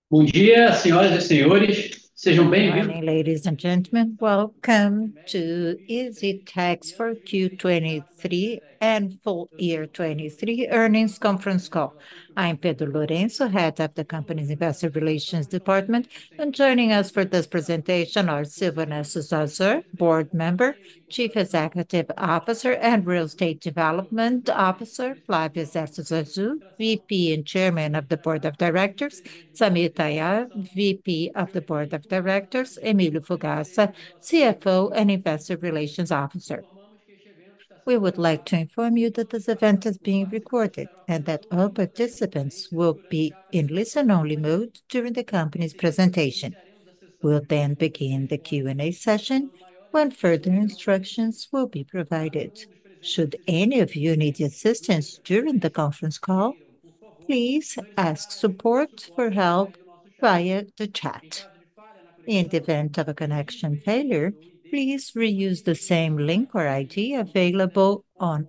Bom dia, senhoras e senhores. Sejam Good bem-vindos. morning, ladies and gentlemen. Welcome to EasyTax for Q23 and full year 23 earnings conference call. I'm Pedro Lourenço, head of the company's investor relations department, and joining us for this presentation are Silvana Zazzur, board member, chief executive officer and real estate development officer, Flávio Zazzur, VP and chairman of the board of directors, Samir Tayar, VP of the Board of Directors, Emílio Fugassa, CFO and Investor Relations Officer. We would like to inform you that this event is being recorded and that all participants will be in listen-only mode during the company's presentation. We'll then begin the Q&A session when further instructions will be provided. Should any of you need assistance during the conference call, please ask support for help via the chat. In the event of a connection failure, please reuse the same link or ID available on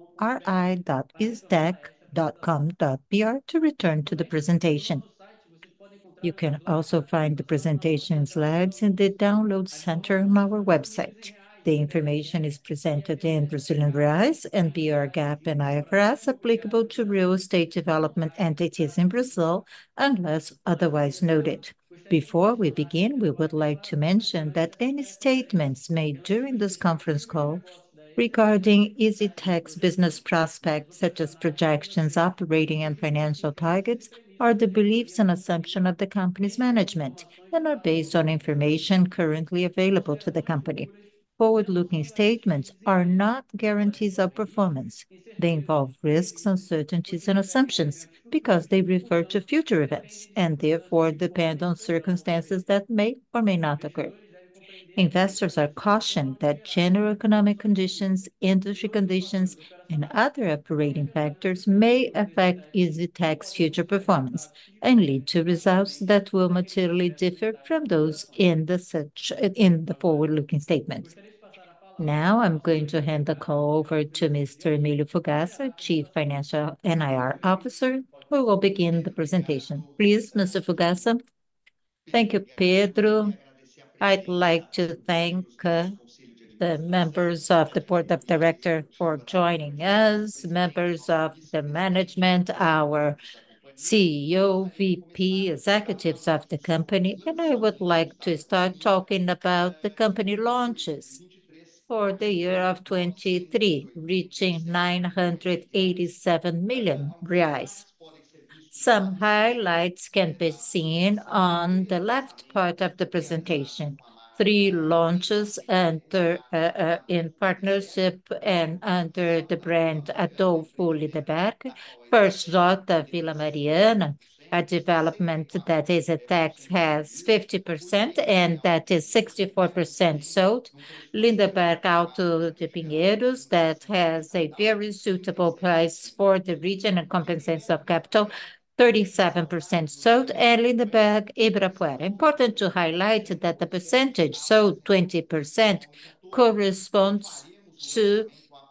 ri.isdec.com.br to return to the presentation. You can also find the presentation slides in the download center on our website. The information is presented in Brazilian reais and BR GAAP and IFRS applicable to real estate development entities in Brazil, unless otherwise noted. Before we begin, we would like to mention that any statements made during this conference call regarding EasyTech's business prospects, such as projections, operating and financial targets, are the beliefs and assumptions of the company's management and are based on information currently available to the company. Forward-looking statements are not guarantees of performance. They involve risks, uncertainties, and assumptions because they refer to future events and therefore depend on circumstances that may or may not occur. Investors are cautioned that general economic conditions, industry conditions, and other operating factors may affect EasyTech's future performance and lead to results that will materially differ from those in the forward-looking statements. Now I'm going to hand the call over to Mr. Emílio Fugassa, Chief Financial and IR Officer, who will begin the presentation. Please, Mr. Fugassa. Thank you, Pedro. I'd like to thank the members of the board of directors for joining us, members of the management, our CEO, VP, executives of the company, and I would like to start talking about the company launches for the year of 23, reaching 987 million reais. Some highlights can be seen on the left part of the presentation. Three launches in partnership and under the brand Adolpho Lindenberg. First, Jota Vila Mariana, a development that EasyTech has 50% and that is 64% sold. Lindenberg Alto de Pinheiros, that has a very suitable price for the region and compensates of capital, 37% sold, and Lindenberg Ibirapuera. Important to highlight that the percentage sold, 20%, corresponds to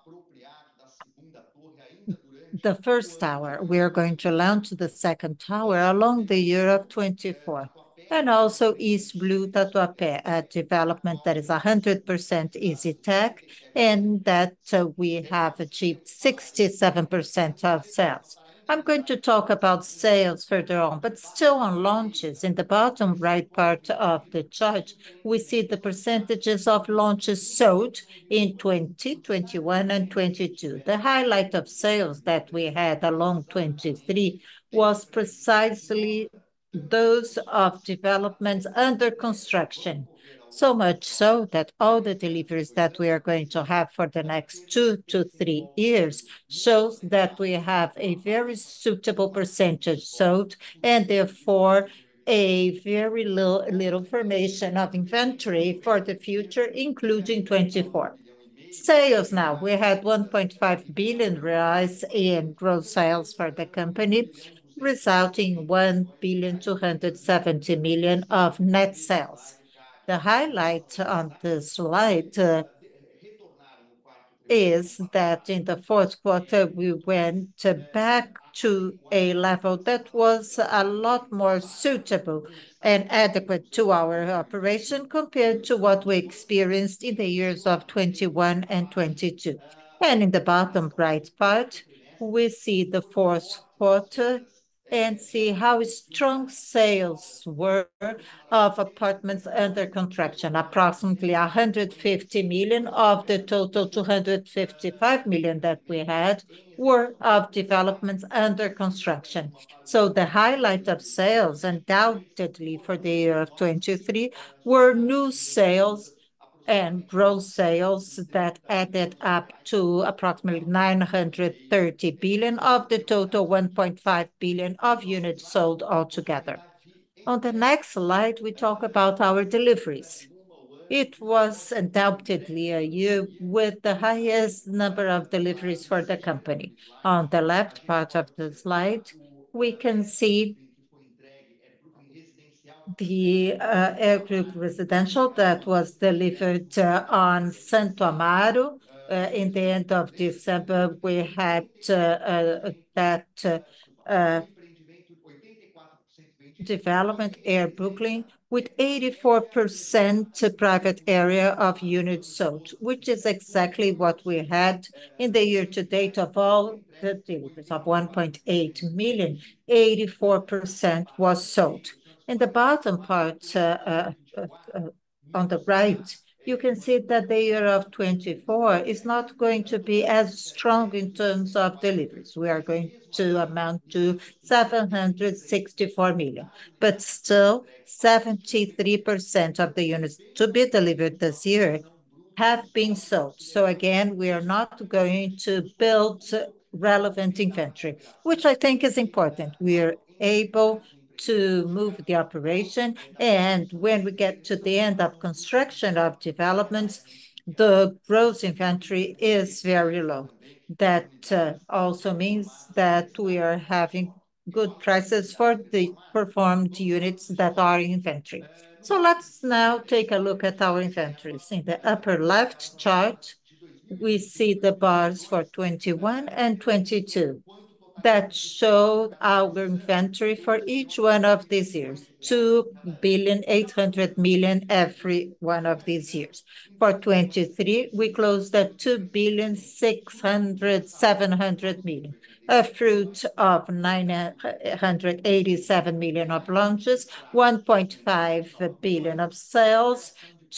the first tower. We are going to launch the second tower along the year of 24. And also East Blue Tatuapé, a development that is 100% EasyTech, and that we have achieved 67% of sales. I'm going to talk about sales further on, but still on launches. In the bottom right part of the chart, we see the percentages of launches sold in 2021 and 22. The highlight of sales that we had along 23 was precisely those of developments under construction. So much so that all the deliveries that we are going to have for the next 2 to 3 years shows that we have a very suitable percentage sold and therefore a very little formation of inventory for the future, including 24. Sales now, we had 1.5 billion reais in gross sales for the company, resulting in 1.27 billion of net sales. The highlight on the slide is that in the fourth quarter, we went back to a level that was a lot more suitable and adequate to our operation compared to what we experienced in the years of 21 and 22. And in the bottom right part, we see the fourth quarter and see how strong sales were of apartments under construction. Approximately 150 million of the total 255 million that we had were of developments under construction. So the highlight of sales, undoubtedly for the year of 23, were new sales and gross sales that added up to approximately 930 billion of the total 1.5 billion of units sold altogether. On the next slide, we talk about our deliveries. It was undoubtedly a year with the highest number of deliveries for the company. On the left part of the slide, we can see the Air Group Residential that was delivered on Santo Amaro. In the end of December, we had that development, Air Brooklyn, with 84% private area of units sold, which is exactly what we had in the year to date of all the deliveries of 1.8 million, 84% was sold. In the bottom part, on the right, you can see that the year of 24 is not going to be as strong in terms of deliveries. We are going to amount to 764 million, but still 73% of the units to be delivered this year have been sold. So again, we are not going to build relevant inventory, which I think is important. We are able to move the operation, and when we get to the end of construction of developments, the gross inventory is very low. That also means that we are having good prices for the performed units that are in inventory. So let's now take a look at our inventories. In the upper left chart, we see the bars for 21 and 22 that showed our inventory for each one of these years, 2.8 billion every one of these years. For 23, we closed at 2.7 billion, a fruit of 987 million of launches, 1.5 billion of sales,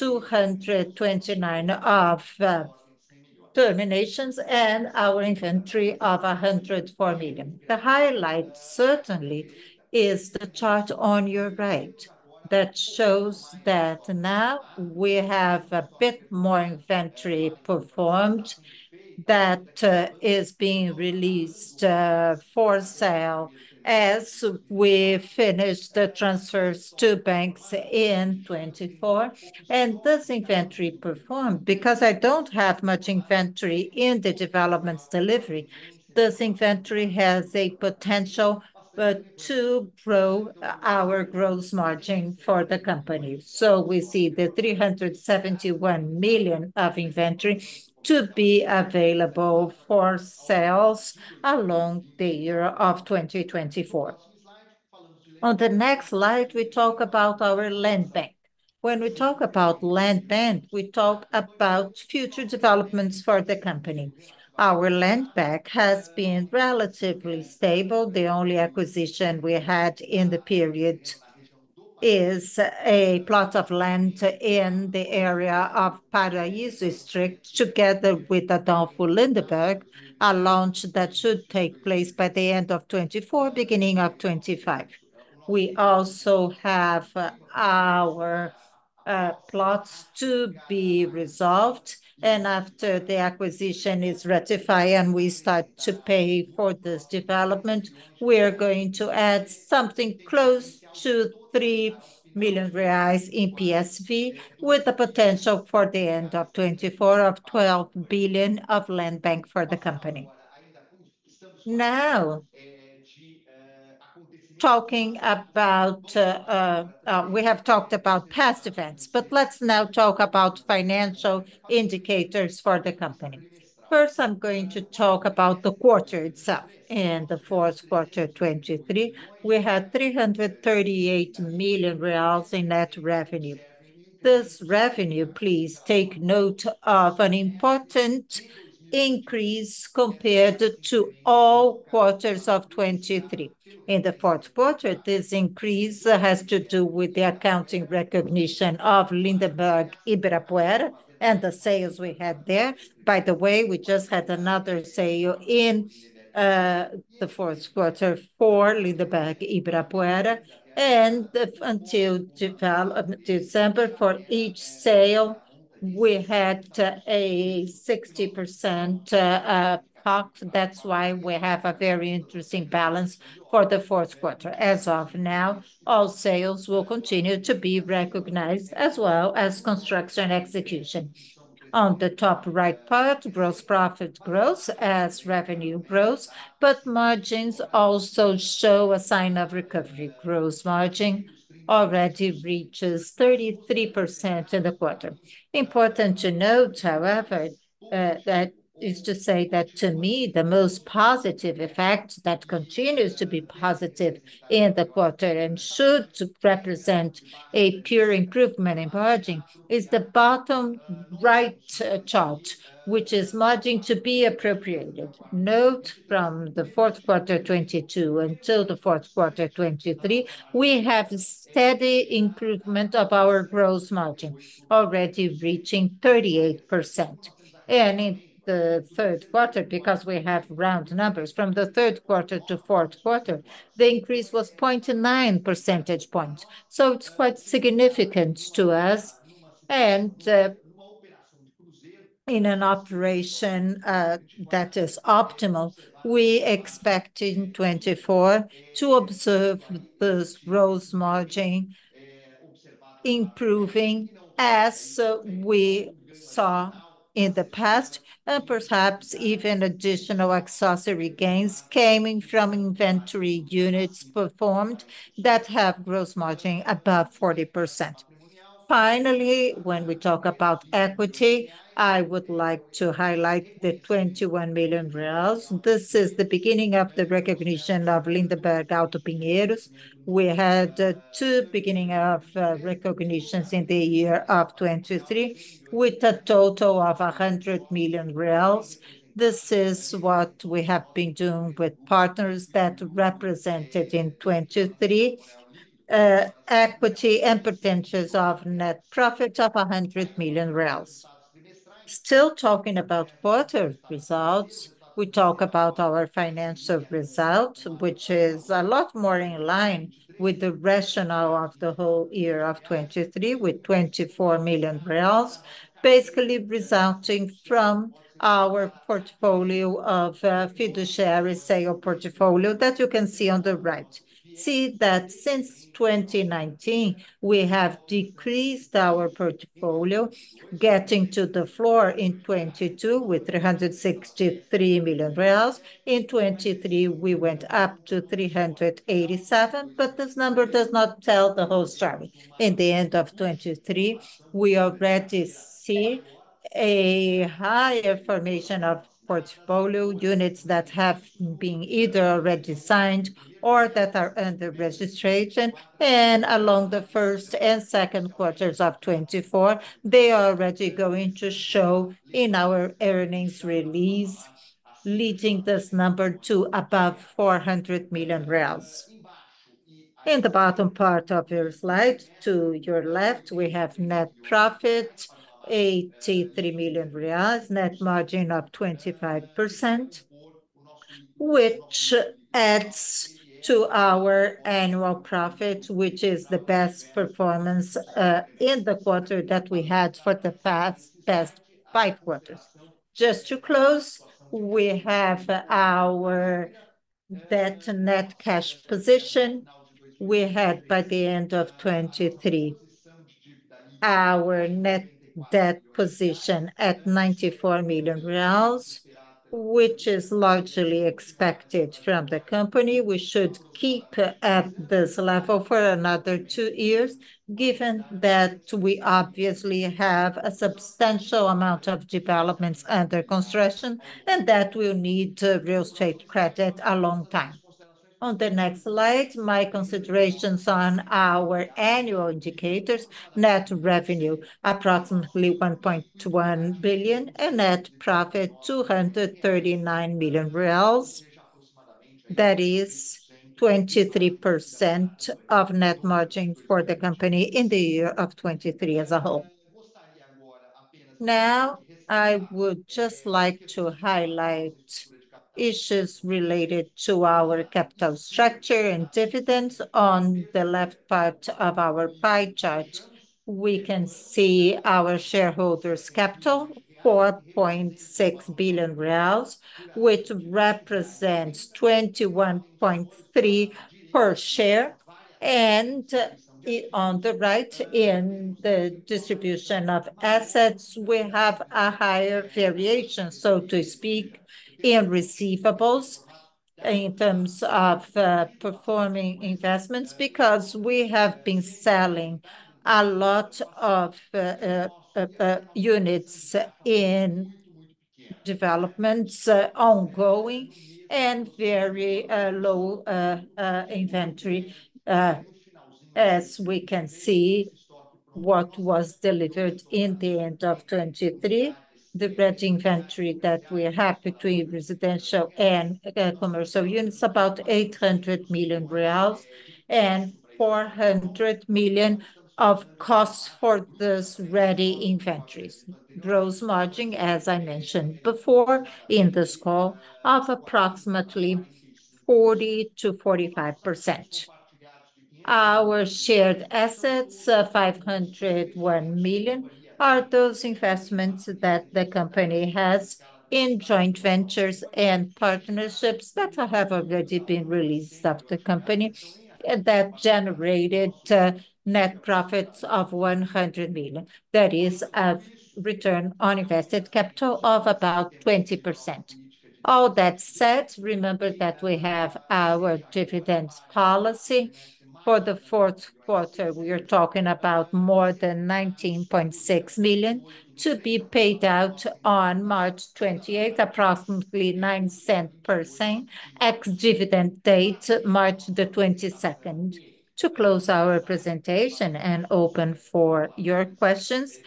229 of terminations, and our inventory of 104 million. The highlight certainly is the chart on your right that shows that now we have a bit more inventory performed that is being released for sale as we finish the transfers to banks in 24. And this inventory performed because I don't have much inventory in the developments delivery. This inventory has a potential to grow our gross margin for the company. So we see the 371 million of inventory to be available for sales along the year of 2024. On the next slide, we talk about our land bank. When we talk about land bank, we talk about future developments for the company. Our land bank has been relatively stable. The only acquisition we had in the period is a plot of land in the area of Paraíso District, together with Adolpho Lindenberg, a launch that should take place by the end of 24, beginning of 25. We also have our plots to be resolved, and after the acquisition is ratified and we start to pay for this development, we are going to add something close to 3 million reais in PSV, with the potential for the end of 24 of 12 billion of land bank for the company. Now, talking about, we have talked about past events, but let's now talk about financial indicators for the company. First, I'm going to talk about the quarter itself. In the fourth quarter 23, we had 338 million reais in net revenue. This revenue, please take note of an important increase compared to all quarters of 23. In the fourth quarter, this increase has to do with the accounting recognition of Lindenberg Ibirapuera and the sales we had there. By the way, we just had another sale in the fourth quarter for Lindenberg Ibirapuera, and until December, for each sale, we had a 60% COGS. That's why we have a very interesting balance for the fourth quarter. As of now, all sales will continue to be recognized as well as construction execution. On the top right part, gross profit grows as revenue grows, but margins also show a sign of recovery. Gross margin already reaches 33% in the quarter. Important to note, however, that is to say that to me, the most positive effect that continues to be positive in the quarter and should represent a pure improvement in margin is the bottom right chart, which is margin to be appropriated. Note from the fourth quarter 22 until the fourth quarter 23, we have steady improvement of our gross margin, already reaching 38%. And in the third quarter, because we have round numbers, from the third quarter to fourth quarter, the increase was 0.9 percentage points. So it's quite significant to us. And in an operation that is optimal, we expect in 24 to observe this gross margin improving as we saw in the past, and perhaps even additional accessory gains coming from inventory units performed that have gross margin above 40%. Finally, when we talk about equity, I would like to highlight the 21 million reais. This is the beginning of the recognition of Lindenberg Alto Pinheiros. We had two beginning of recognitions in the year of 23 with a total of 100 million reais. This is what we have been doing with partners that represented in 23 equity and potentials of net profit of 100 million reais. Still talking about quarter results, we talk about our financial result, which is a lot more in line with the rationale of the whole year of 23, with 24 million reais, basically resulting from our portfolio of fiduciary sale portfolio that you can see on the right. See that since 2019, we have decreased our portfolio, getting to the floor in 22 with 363 million reais. In 23, we went up to 387, but this number does not tell the whole story. In the end of 23, we already see a higher formation of portfolio units that have been either already signed or that are under registration. And along the first and second quarters of 24, they are already going to show in our earnings release, leading this number to above 400 million reais. In the bottom part of your slide, to your left, we have net profit, 83 million reais, net margin of 25%, which adds to our annual profit, which is the best performance in the quarter that we had for the past 5 quarters. Just to close, we have our debt net cash position. We had by the end of 23 our net debt position at 94 million reais, which is largely expected from the company. We should keep at this level for another 2 years, given that we obviously have a substantial amount of developments under construction and that will need real estate credit a long time. On the next slide, my considerations on our annual indicators: net revenue approximately 1.1 billion and net profit 239 million reais. That is 23% of net margin for the company in the year of 23 as a whole. Now, I would just like to highlight issues related to our capital structure and dividends. On the left part of our pie chart, we can see our shareholders' capital, 4.6 billion reais, which represents 21.3 per share. And on the right, in the distribution of assets, we have a higher variation, so to speak, in receivables in terms of performing investments, because we have been selling a lot of units in developments ongoing and very low inventory. As we can see, what was delivered in the end of 23, the red inventory that we have between residential and commercial units, about 800 million reais and 400 million of costs for this ready inventories. Gross margin, as I mentioned before in this call, of approximately 40 to 45%. Our shared assets, 501 million, are those investments that the company has in joint ventures and partnerships that have already been released of the company that generated net profits of 100 million. That is a return on invested capital of about 20%. All that said, remember that we have our dividends policy. For the fourth quarter, we are talking about more than 19.6 million to be paid out on March 28th, approximately 9 cents per share, ex-dividend date, March the 22nd. To close our presentation and open for your questions,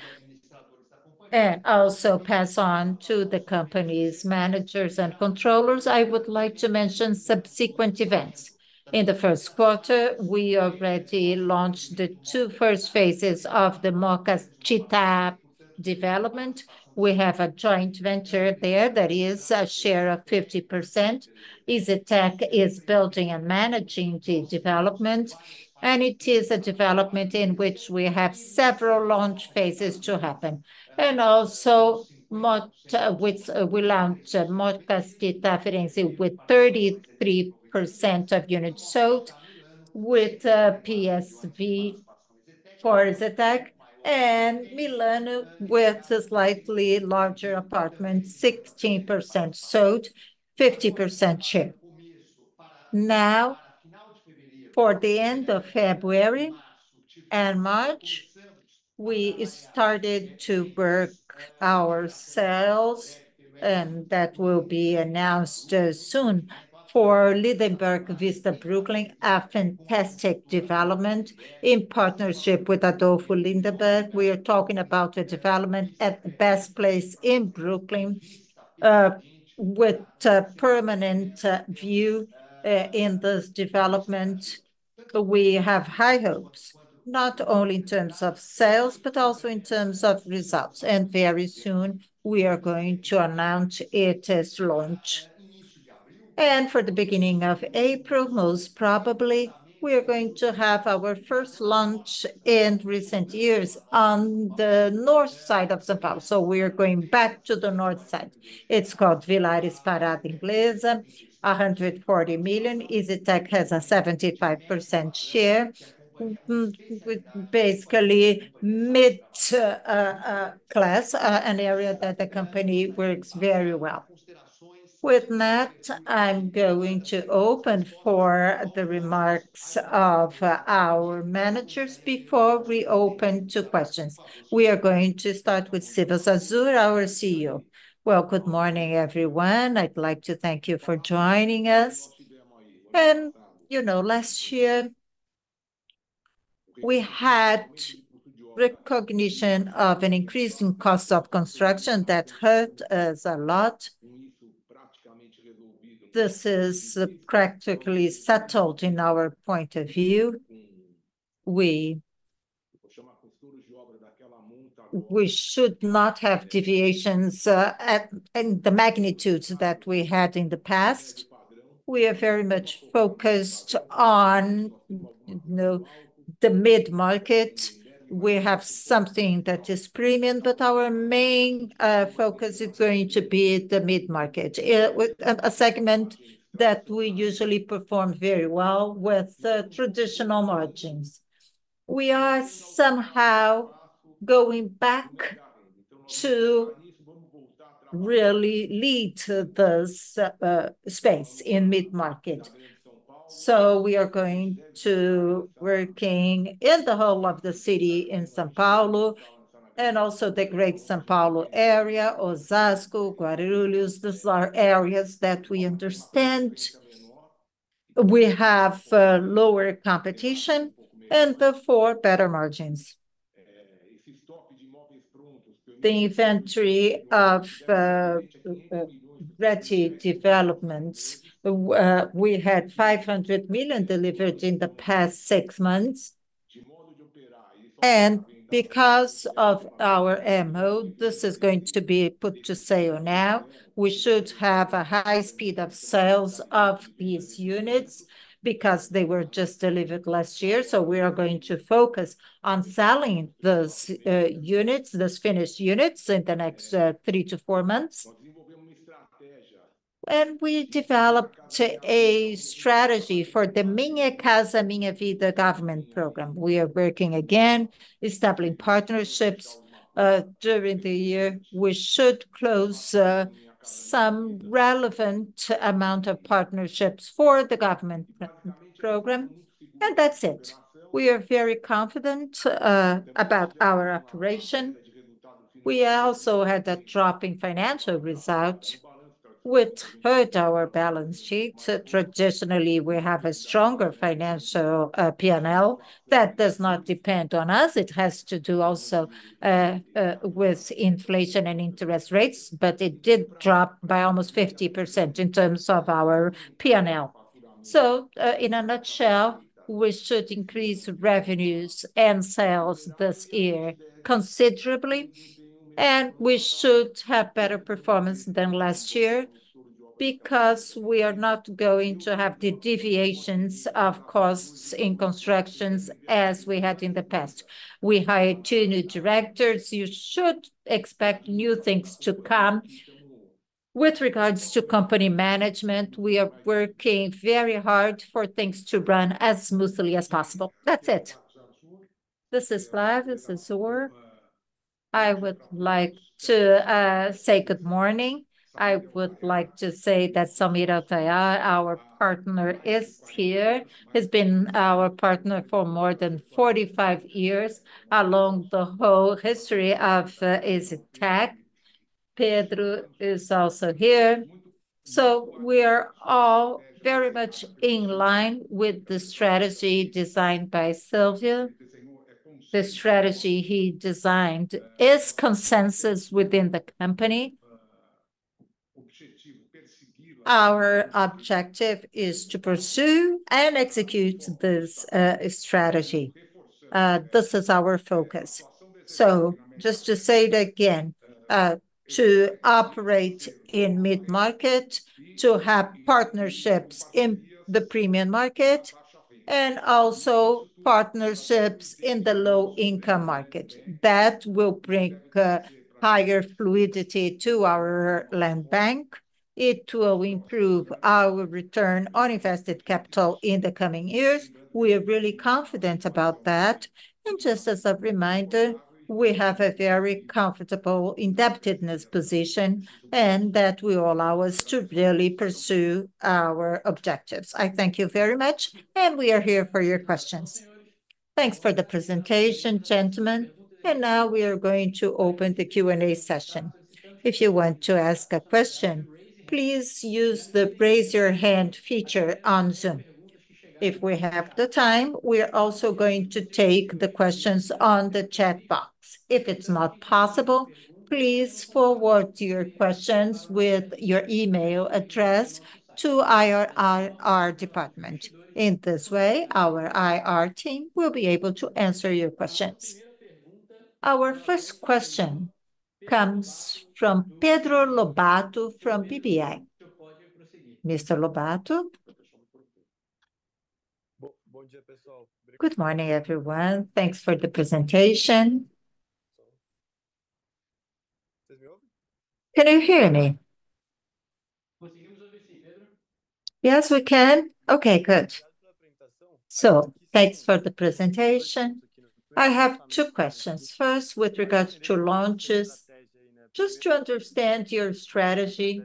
and also pass on to the company's managers and controllers, I would like to mention subsequent events. In the first quarter, we already launched the two first phases of the Mooca Città development. We have a joint venture there that is a share of 50%. EZTEC is building and managing the development, and it is a development in which we have several launch phases to happen. And also, we launched Mooca Città Firenze with 33% of units sold, with PSV for EZTEC, and Milano with a slightly larger apartment, 16% sold, 50% share. Now, for the end of February and March, we started to work our sales, and that will be announced soon, for Lindenberg Vista Brooklin, a fantastic development in partnership with Adolfo Lindenberg. We are talking about a development at the best place in Brooklyn, with a permanent view in this development. We have high hopes, not only in terms of sales, but also in terms of results. And very soon, we are going to announce its launch. And for the beginning of April, most probably, we are going to have our first launch in recent years on the north side of São Paulo. So we are going back to the north side. It's called Villares Parada Inglesa, 140 million. EZTEC has a 75% share, with basically mid class, an area that the company works very well. With that, I'm going to open for the remarks of our managers before we open to questions. We are going to start with Silvio Zarzur, our CEO. Well, good morning, everyone. I'd like to thank you for joining us. And, last year we had recognition of an increase in cost of construction that hurt us a lot. This is practically settled in our point of view. We should not have deviations in the magnitudes that we had in the past. We are very much focused on, the mid-market. We have something that is premium, but our main focus is going to be the mid-market, with a segment that we usually perform very well with traditional margins. We are somehow going back to really lead this space in mid-market. So we are going to working in the whole of the city in São Paulo and also the Great São Paulo area, Osasco, Guarulhos. These are areas that we understand. We have lower competition and therefore better margins. The inventory of ready developments, we had 500 million delivered in the past 6 months. And because of our MO, this is going to be put to sale now. We should have a high speed of sales of these units because they were just delivered last year. So we are going to focus on selling those units, those finished units in the next 3 to 4 months. And we developed a strategy for the Minha Casa Minha Vida government program. We are working again, establishing partnerships. During the year, we should close some relevant amount of partnerships for the government program. And that's it. We are very confident about our operation. We also had a drop in financial result, which hurt our balance sheet. Traditionally, we have a stronger financial P&L that does not depend on us. It has to do also with inflation and interest rates, but it did drop by almost 50% in terms of our P&L. So, in a nutshell, we should increase revenues and sales this year considerably, and we should have better performance than last year because we are not going to have the deviations of costs in constructions as we had in the past. We hired 2 new directors. You should expect new things to come. With regards to company management, we are working very hard for things to run as smoothly as possible. That's it. This is Flávio Zarzur. I would like to say good morning. I would like to say that Samir Atayar, our partner, is here. He's been our partner for more than 45 years along the whole history of EZTEC. Pedro is also here. So we are all very much in line with the strategy designed by Silvio. The strategy he designed is consensus within the company. Our objective is to pursue and execute this strategy. This is our focus. So just to say it again, to operate in mid-market, to have partnerships in the premium market, and also partnerships in the low-income market. That will bring higher fluidity to our land bank. It will improve our return on invested capital in the coming years. We are really confident about that. And just as a reminder, we have a very comfortable indebtedness position, and that will allow us to really pursue our objectives. I thank you very much, and we are here for your questions. Thanks for the presentation, gentlemen. And now we are going to open the Q&A session. If you want to ask a question, please use the raise your hand feature on Zoom. If we have the time, we are also going to take the questions on the chat box. If it's not possible, please forward your questions with your email address to our department. In this way, our IR team will be able to answer your questions. Our first question comes from Pedro Lobato from BBI. Mr. Lobato? Good morning, everyone. Thanks for the presentation. Can you hear me? Yes, we can. Okay, good. So thanks for the presentation. I have two questions. First, with regards to launches, just to understand your strategy.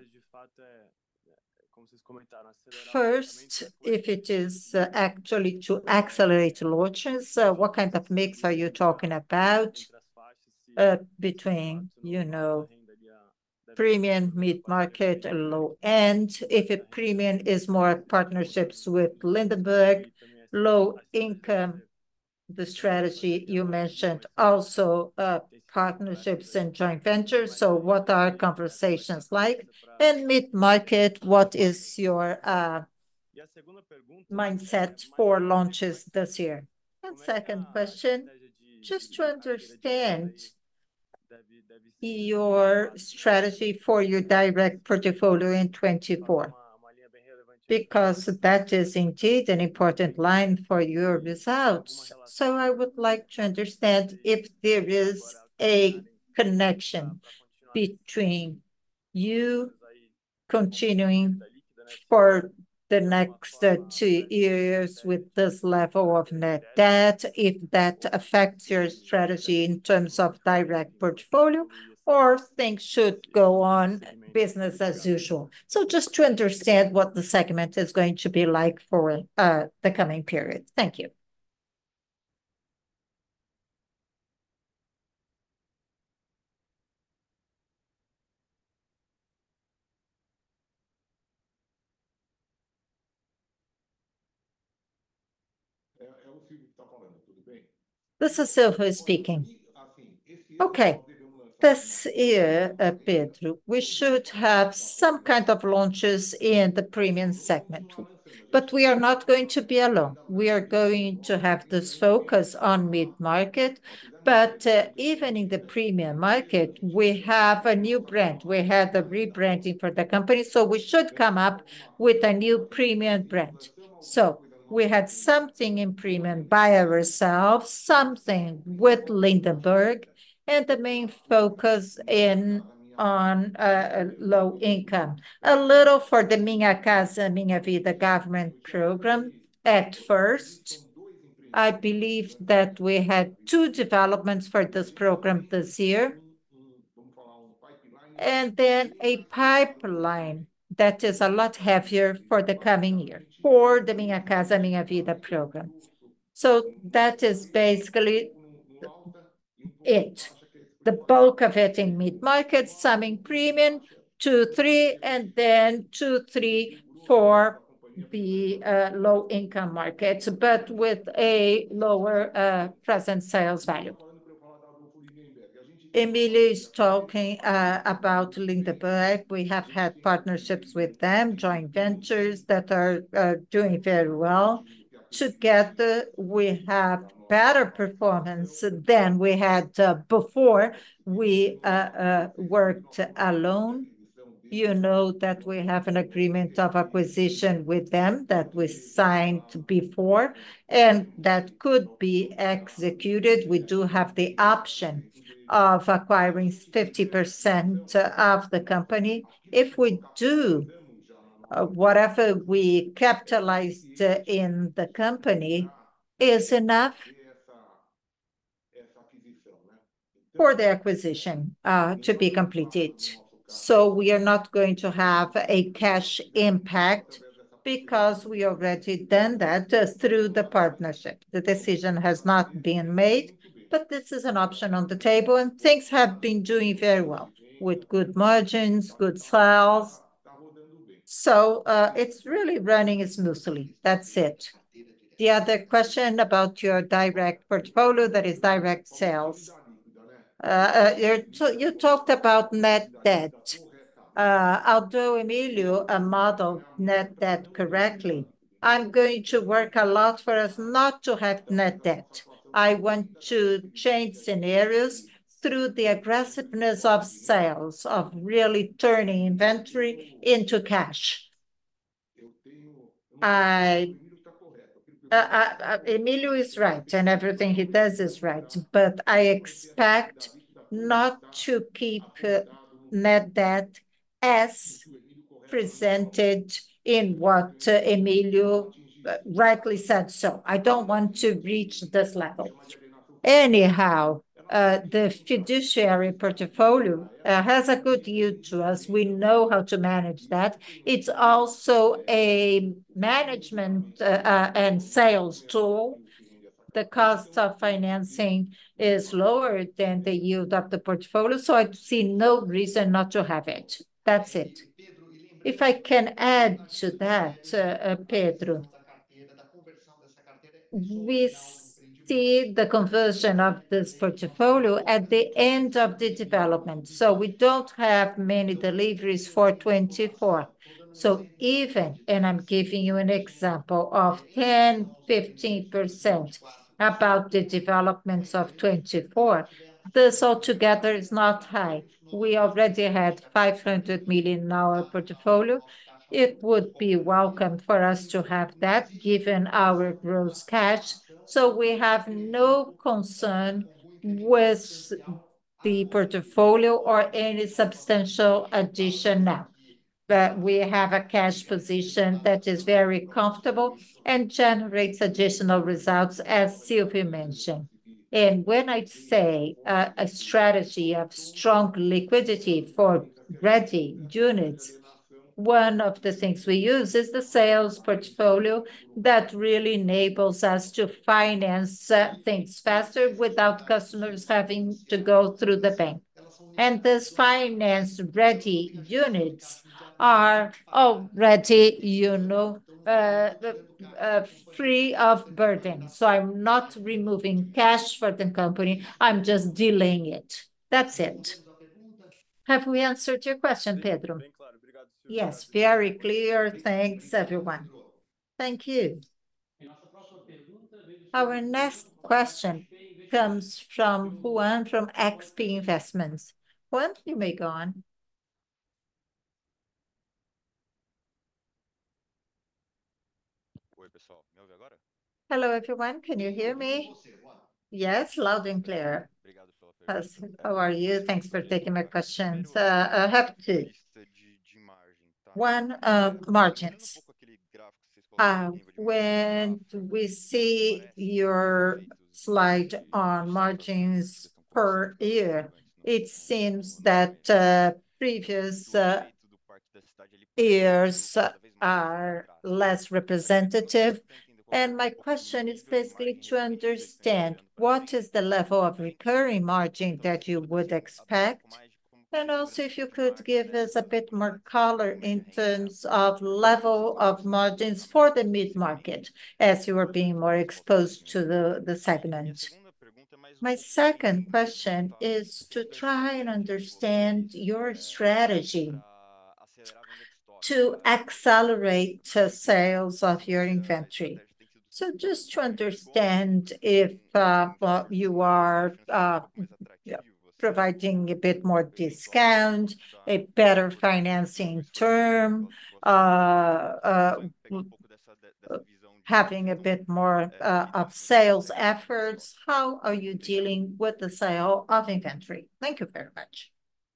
First, if it is actually to accelerate launches, what kind of mix are you talking about between, premium, mid-market, and low end? If a premium is more partnerships with Lindenberg, low income, the strategy you mentioned also partnerships and joint ventures. So what are conversations like? And mid-market, what is your mindset for launches this year? And second question, just to understand your strategy for your direct portfolio in 2024, because that is indeed an important line for your results. So I would like to understand if there is a connection between you continuing for the next 2 years with this level of net debt, if that affects your strategy in terms of direct portfolio, or things should go on business as usual. So just to understand what the segment is going to be like for the coming period. Thank you. This is Silvio speaking. Okay. This year, Pedro, we should have some kind of launches in the premium segment, but we are not going to be alone. We are going to have this focus on mid-market, but even in the premium market, we have a new brand. We had the rebranding for the company, so we should come up with a new premium brand. So we had something in premium by ourselves, something with Lindenberg, and the main focus on low income. A little for the Minha Casa, Minha Vida government program at first. I believe that we had two developments for this program this year, and then a pipeline that is a lot heavier for the coming year for the Minha Casa, Minha Vida program. So that is basically it. The bulk of it in mid-market, some in premium, 2, 3, and then 2, 3 for the low-income markets, but with a lower present sales value. Emílio is talking about Lindenberg. We have had partnerships with them, joint ventures that are doing very well. Together, we have better performance than we had before we worked alone. You know that we have an agreement of acquisition with them that we signed before, and that could be executed. We do have the option of acquiring 50% of the company. If we do whatever we capitalized in the company is enough for the acquisition to be completed. So we are not going to have a cash impact because we already done that through the partnership. The decision has not been made, but this is an option on the table, and things have been doing very well with good margins, good sales. So it's really running smoothly. That's it. The other question about your direct portfolio, that is direct sales. You talked about net debt. Although Emilio modeled net debt correctly, I'm going to work a lot for us not to have net debt. I want to change scenarios through the aggressiveness of sales, of really turning inventory into cash. I Emilio is right, and everything he does is right, but I expect not to keep net debt as presented in what Emilio rightly said so. I don't want to reach this level. Anyhow, the fiduciary portfolio has a good yield to us. We know how to manage that. It's also a management and sales tool. The cost of financing is lower than the yield of the portfolio, so I see no reason not to have it. That's it. If I can add to that, Pedro, we see the conversion of this portfolio at the end of the development. So we don't have many deliveries for 24. So even, and I'm giving you an example of 10, 15% about the developments of 24, this altogether is not high. We already had 500 million in our portfolio. It would be welcome for us to have that given our gross cash. So we have no concern with the portfolio or any substantial addition now. But we have a cash position that is very comfortable and generates additional results, as Sylvie mentioned. And when I say a strategy of strong liquidity for ready units, one of the things we use is the sales portfolio that really enables us to finance things faster without customers having to go through the bank. And these finance-ready units are already, free of burden. So I'm not removing cash for the company. I'm just delaying it. That's it. Have we answered your question, Pedro? Yes, very clear. Thanks, everyone. Thank you. Our next question comes from Juan from XP Investments. Juan, you may go on. Hello, everyone. Can you hear me? Yes, loud and clear. How are you? Thanks for taking my questions. I have two. One, margins. When we see your slide on margins per year, it seems that previous years are less representative. And my question is basically to understand what is the level of recurring margin that you would expect? And also, if you could give us a bit more color in terms of level of margins for the mid-market as you are being more exposed to the segment. My second question is to try and understand your strategy to accelerate sales of your inventory. So just to understand if you are providing a bit more discount, a better financing term, having a bit more of sales efforts. How are you dealing with the sale of inventory? Thank you very much.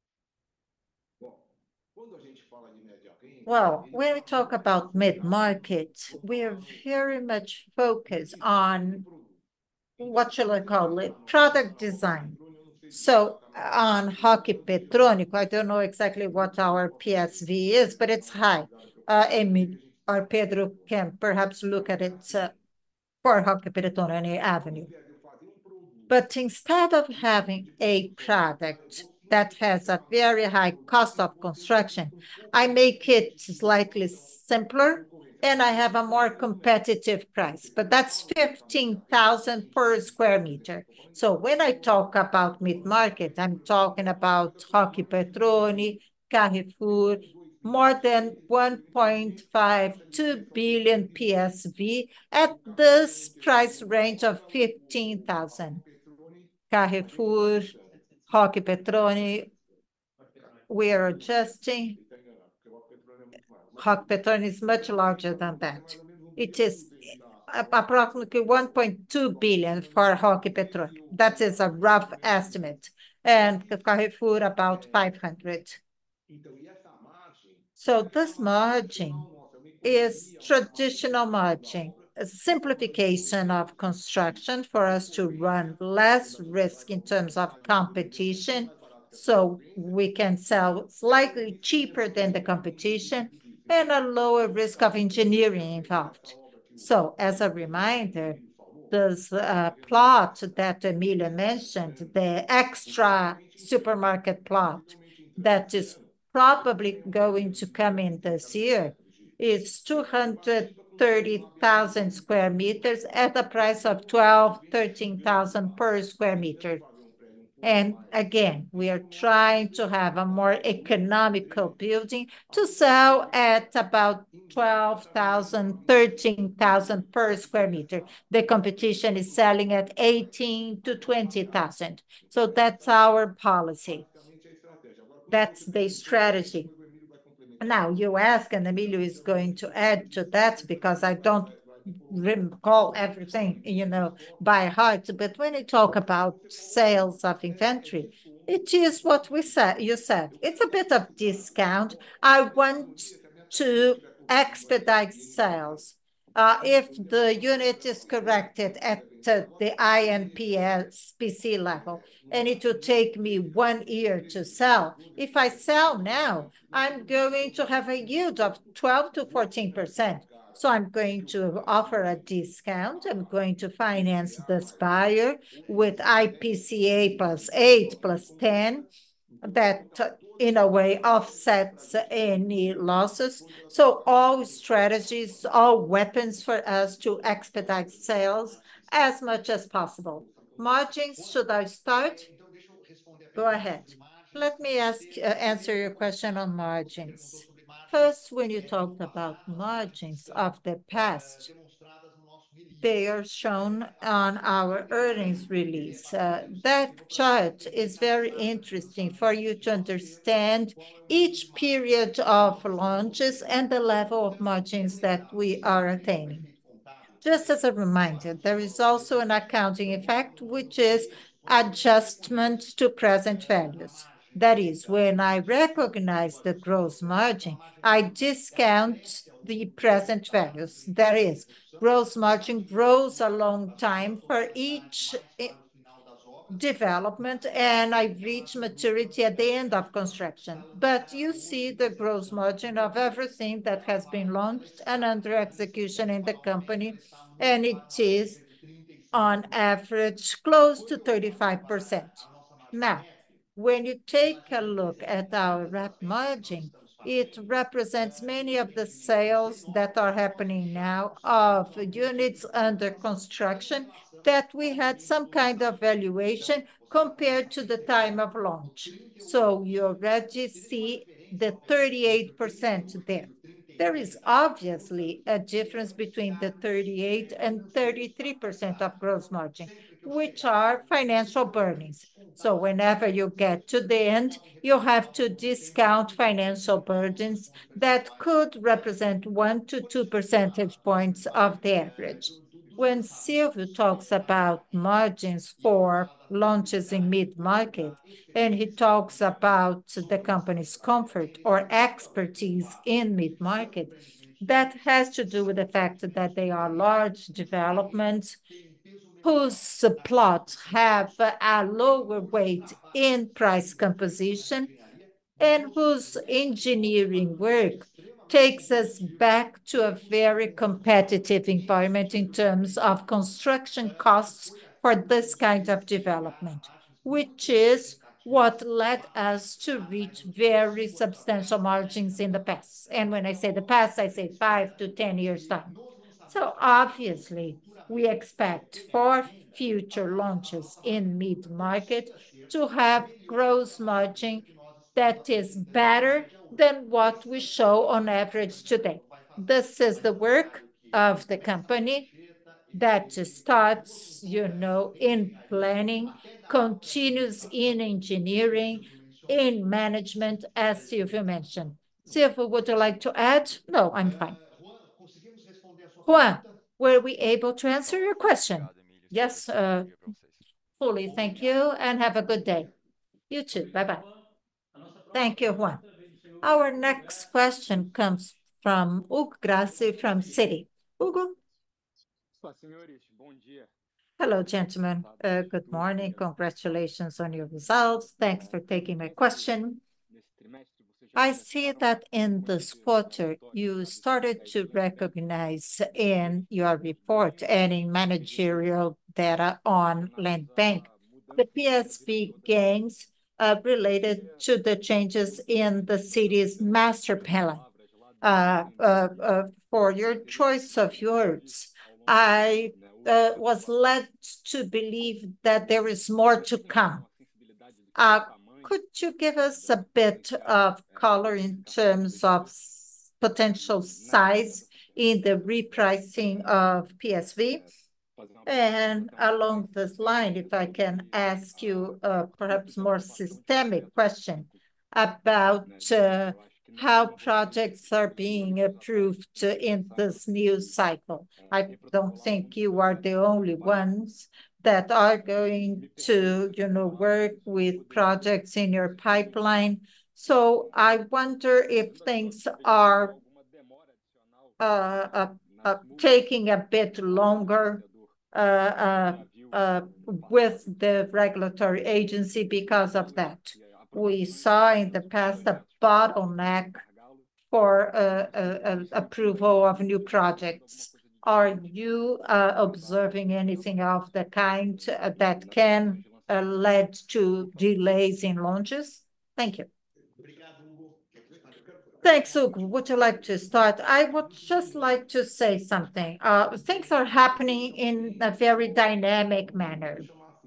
Well, when we talk about mid-market, we are very much focused on what shall I call it? Product design. So on Roque Petrônico, I don't know exactly what our PSV is, but it's high. Emil or Pedro can perhaps look at it for Roque Petrônico Avenue. But instead of having a product that has a very high cost of construction, I make it slightly simpler and I have a more competitive price. But that's 15,000 per square meter. So when I talk about mid-market, I'm talking about Roque Petroni, Carrefour, more than 1.52 billion PSV at this price range of 15,000. Carrefour, Roque Petroni, we are adjusting. Roque Petroni is much larger than that. It is approximately 1.2 billion for Roque Petroni. That is a rough estimate. And Carrefour about 500. So this margin is traditional margin, a simplification of construction for us to run less risk in terms of competition, so we can sell slightly cheaper than the competition and a lower risk of engineering involved. So as a reminder, this plot that Emília mentioned, the extra supermarket plot that is probably going to come in this year, is 230,000 square meters at a price of 12, 13,000 per square meter. And again, we are trying to have a more economical building to sell at about 12,000, 13,000 per square meter. The competition is selling at 18 to 20,000. So that's our policy. That's the strategy. Now, you ask, and Emilio is going to add to that because I don't recall everything, by heart. But when you talk about sales of inventory, it is what we said. You said it's a bit of discount. I want to expedite sales. If the unit is corrected at the INPC level, and it will take me 1 year to sell. If I sell now, I'm going to have a yield of 12 to 14%. So I'm going to offer a discount. I'm going to finance this buyer with IPCA plus 8 plus 10 that in a way offsets any losses. So all strategies, all weapons for us to expedite sales as much as possible. Margins, should I start? Go ahead. Let me answer your question on margins. First, when you talked about margins of the past, they are shown on our earnings release. That chart is very interesting for you to understand each period of launches and the level of margins that we are attaining. Just as a reminder, there is also an accounting effect, which is adjustment to present values. That is, when I recognize the gross margin, I discount the present values. That is, gross margin grows a long time for each development, and I reach maturity at the end of construction. But you see the gross margin of everything that has been launched and under execution in the company, and it is on average close to 35%. Now, when you take a look at our REP margin, it represents many of the sales that are happening now of units under construction that we had some kind of valuation compared to the time of launch. So you already see the 38% there. There is obviously a difference between the 38 and 33% of gross margin, which are financial burnings. So whenever you get to the end, you have to discount financial burdens that could represent 1 to 2 percentage points of the average. When Silvio talks about margins for launches in mid-market, and he talks about the company's comfort or expertise in mid-market, that has to do with the fact that they are large developments whose plot have a lower weight in price composition and whose engineering work takes us back to a very competitive environment in terms of construction costs for this kind of development, which is what led us to reach very substantial margins in the past. And when I say the past, I say 5 to 10 years time. So obviously, we expect for future launches in mid-market to have gross margin that is better than what we show on average today. This is the work of the company that starts, in planning, continues in engineering, in management, as Silvio mentioned. Silvio, would you like to add? No, I'm fine. Juan, were we able to answer your question? Yes, fully. Thank you, and have a good day. You too. Bye-bye. Thank you, Juan. Our next question comes from Hugo Grassi from Citi. Hugo? Hello, gentlemen. Good morning. Congratulations on your results. Thanks for taking my question. I see that in this quarter, you started to recognize in your report and in managerial data on land bank, the PSV gains related to the changes in the city's master plan. For your choice of words, I was led to believe that there is more to come. Uh, could you give us a bit of color in terms of potential size in the repricing of PSV? And along this line, if I can ask you perhaps more systemic question about how projects are being approved in this new cycle. I don't think you are the only ones that are going to, work with projects in your pipeline. So I wonder if things are taking a bit longer with the regulatory agency because of that. We saw in the past a bottleneck for approval of new projects. Are you observing anything of the kind that can lead to delays in launches? Thank you. Thanks, Hugo. Would you like to start? I would just like to say something. Things are happening in a very dynamic manner.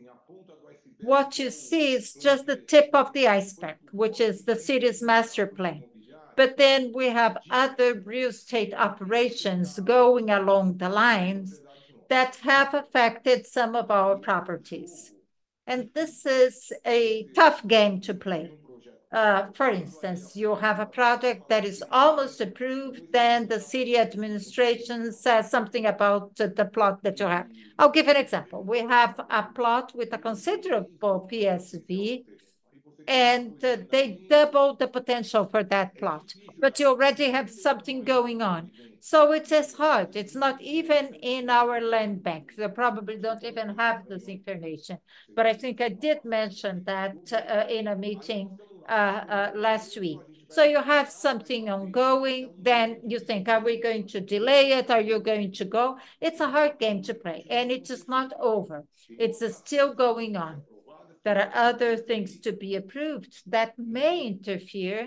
What you see is just the tip of the iceberg, which is the city's master plan. But then we have other real estate operations going along the lines that have affected some of our properties. And this is a tough game to play. For instance, you have a project that is almost approved, then the city administration says something about the plot that you have. I'll give an example. We have a plot with a considerable PSV, and they double the potential for that plot, but you already have something going on. So it is hard. It's not even in our land bank. They probably don't even have this information. But I think I did mention that in a meeting last week. So you have something ongoing, then you think, are we going to delay it? Are you going to go? It's a hard game to play, and it is not over. It's still going on. There are other things to be approved that may interfere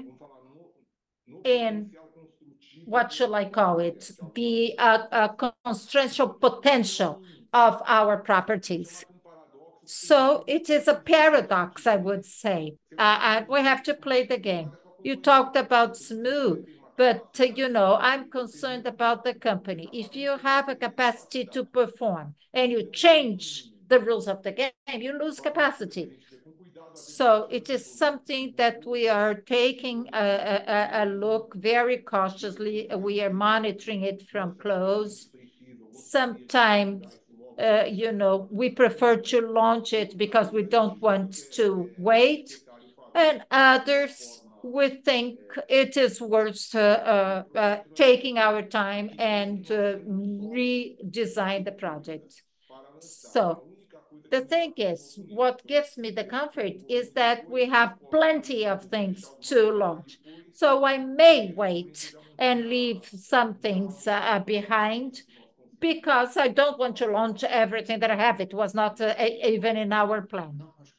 in, what shall I call it, the construction potential of our properties. So it is a paradox, I would say. And we have to play the game. You talked about smooth, but I'm concerned about the company. If you have a capacity to perform and you change the rules of the game, you lose capacity. So it is something that we are taking a look very cautiously. We are monitoring it from close. Sometimes, we prefer to launch it because we don't want to wait, and others, we think it is worth taking our time and redesign the project. So the thing is, what gives me the comfort is that we have plenty of things to launch. So I may wait and leave some things behind because I don't want to launch everything that I have. It was not even in our plan.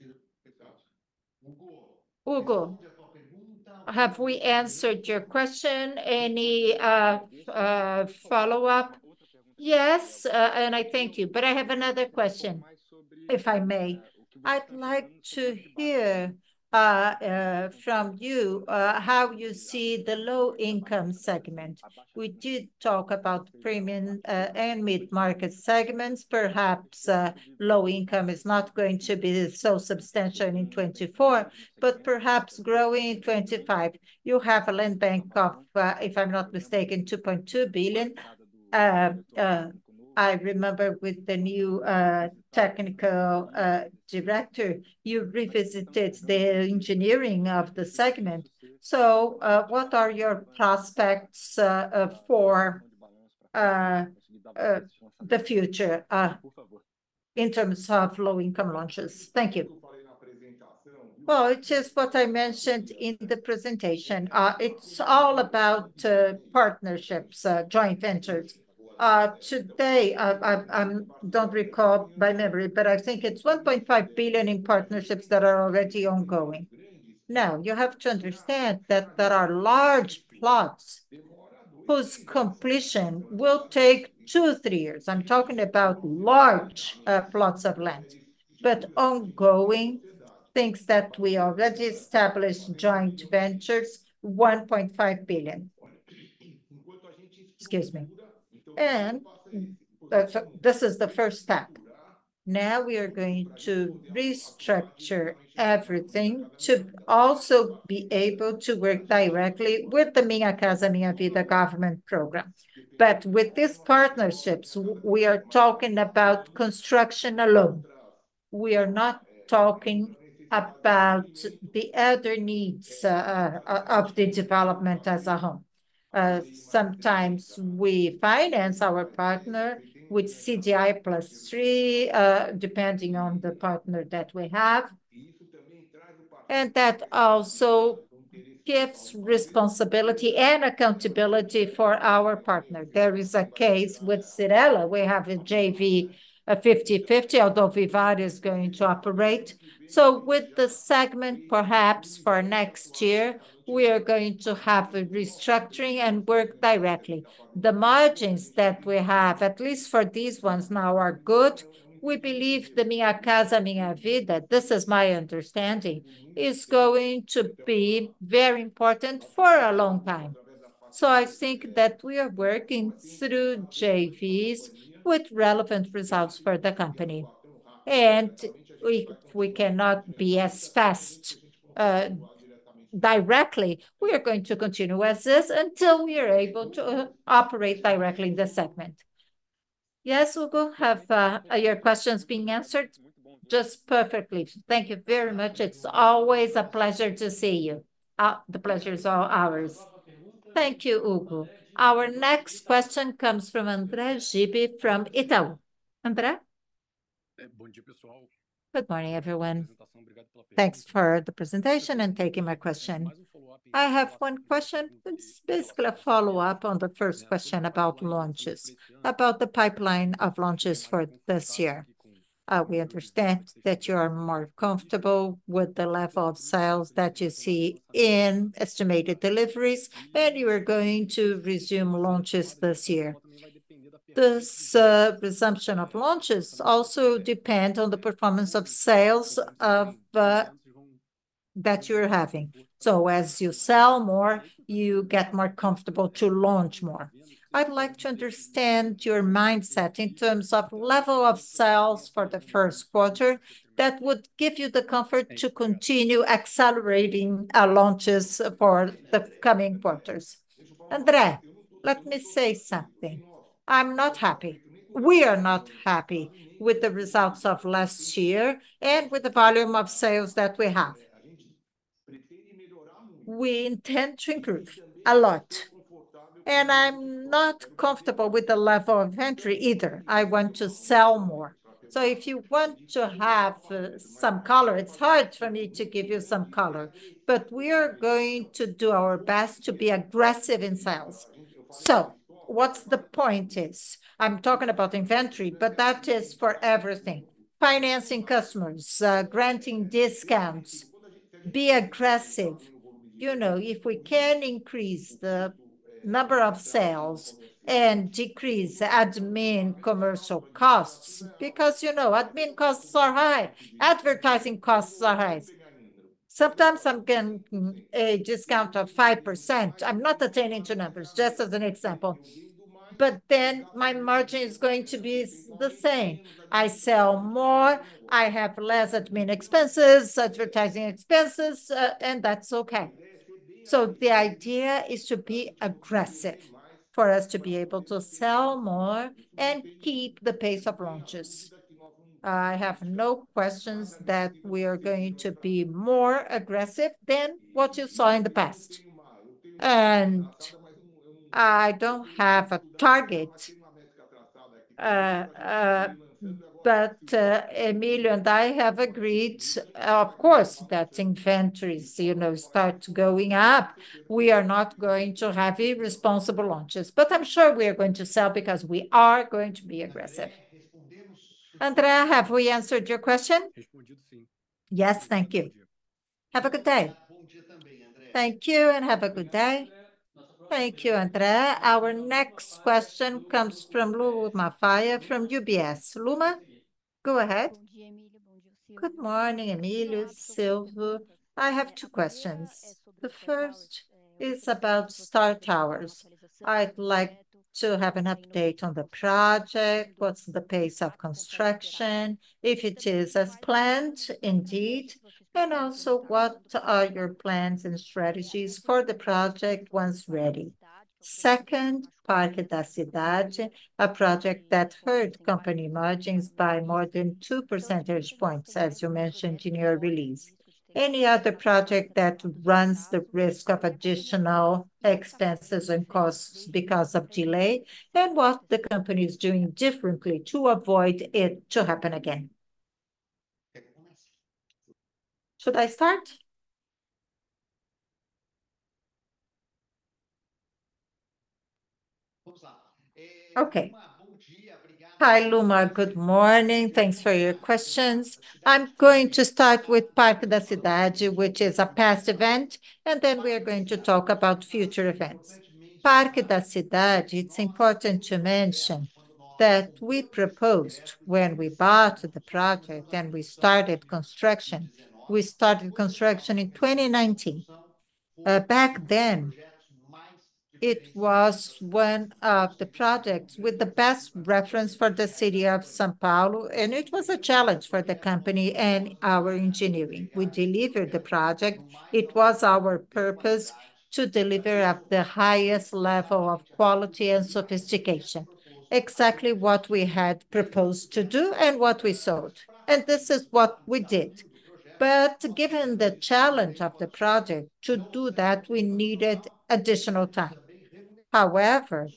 Hugo, have we answered your question? Any follow-up? Yes, and I thank you. But I have another question, if I may. I'd like to hear from you how you see the low-income segment. We did talk about premium and mid-market segments. Perhaps low income is not going to be so substantial in 24, but perhaps growing in 25. You have a land bank of, if I'm not mistaken, 2.2 billion. Uh, uh, I remember with the new technical director, you revisited the engineering of the segment. So, what are your prospects for uh, uh, the future in terms of low-income launches? Thank you. Well, it is what I mentioned in the presentation. It's all about partnerships, joint ventures. Today, I don't recall by memory, but I think it's 1.5 billion in partnerships that are already ongoing. Now, you have to understand that there are large plots whose completion will take 2, 3 years. I'm talking about large plots of land, but ongoing things that we already established joint ventures, 1.5 billion. Excuse me. And so this is the first step. Now we are going to restructure everything to also be able to work directly with the Minha Casa Minha Vida government program. But with these partnerships, we are talking about construction alone. We are not talking about the other needs of the development as a whole. Sometimes we finance our partner with CDI plus 3, depending on the partner that we have. And that also gives responsibility and accountability for our partner. There is a case with Cyrela. We have a JV 50/50, although Vivara is going to operate. So with the segment, perhaps for next year, we are going to have a restructuring and work directly. The margins that we have, at least for these ones now, are good. We believe the Minha Casa Minha Vida, this is my understanding, is going to be very important for a long time. So I think that we are working through JVs with relevant results for the company. And we cannot be as fast directly. We are going to continue as this until we are able to operate directly in the segment. Yes, Hugo, have your questions being answered? Just perfectly. Thank you very much. It's always a pleasure to see you. The pleasure is all ours. Thank you, Hugo. Our next question comes from André Gibi from Itaú. André? Good morning, everyone. Thanks for the presentation and taking my question. I have one question. It's basically a follow-up on the first question about launches, about the pipeline of launches for this year. We understand that you are more comfortable with the level of sales that you see in estimated deliveries, and you are going to resume launches this year. This resumption of launches also depends on the performance of sales that you're having. So as you sell more, you get more comfortable to launch more. I'd like to understand your mindset in terms of level of sales for the first quarter that would give you the comfort to continue accelerating launches for the coming quarters. André, let me say something. I'm not happy. We are not happy with the results of last year and with the volume of sales that we have. We intend to improve a lot. And I'm not comfortable with the level of entry either. I want to sell more. So if you want to have some color, it's hard for me to give you some color, but we are going to do our best to be aggressive in sales. So what's the point is, I'm talking about inventory, but that is for everything. Financing customers, granting discounts, be aggressive. You know, if we can increase the number of sales and decrease admin commercial costs, because, you know, admin costs are high, advertising costs are high. Sometimes I'm getting a discount of 5%. I'm not attaining to numbers, just as an example. But then my margin is going to be the same. I sell more, I have less admin expenses, advertising expenses, and that's okay. So the idea is to be aggressive for us to be able to sell more and keep the pace of launches. I have no questions that we are going to be more aggressive than what you saw in the past. And I don't have a target, uh, uh, but Emilio and I have agreed, of course, that inventories, you know, start going up. We are not going to have irresponsible launches, but I'm sure we are going to sell because we are going to be aggressive. Andrea, have we answered your question? Yes, thank you. Have a good day. Thank you, and have a good day. Thank you, Andrea. Our next question comes from Luma Faia from UBS. Luma, go ahead. Good morning, Emílio, Silvio. I have two questions. The first is about Star Towers. I'd like to have an update on the project. What's the pace of construction? If it is as planned, indeed, and also what are your plans and strategies for the project once ready? Second, Parque da Cidade, a project that hurt company margins by more than 2 percentage points, as you mentioned in your release. Any other project that runs the risk of additional expenses and costs because of delay, and what the company is doing differently to avoid it to happen again? Should I start? Okay. Hi, Luma. Good morning. Thanks for your questions. I'm going to start with Parque da Cidade, which is a past event, and then we are going to talk about future events. Parque da Cidade, it's important to mention that we proposed when we bought the project and we started construction. We started construction in 2019. Back then, it was one of the projects with the best reference for the city of São Paulo, and it was a challenge for the company and our engineering. We delivered the project. It was our purpose to deliver at the highest level of quality and sophistication, exactly what we had proposed to do and what we sold. And this is what we did. But given the challenge of the project, to do that, we needed additional time. However,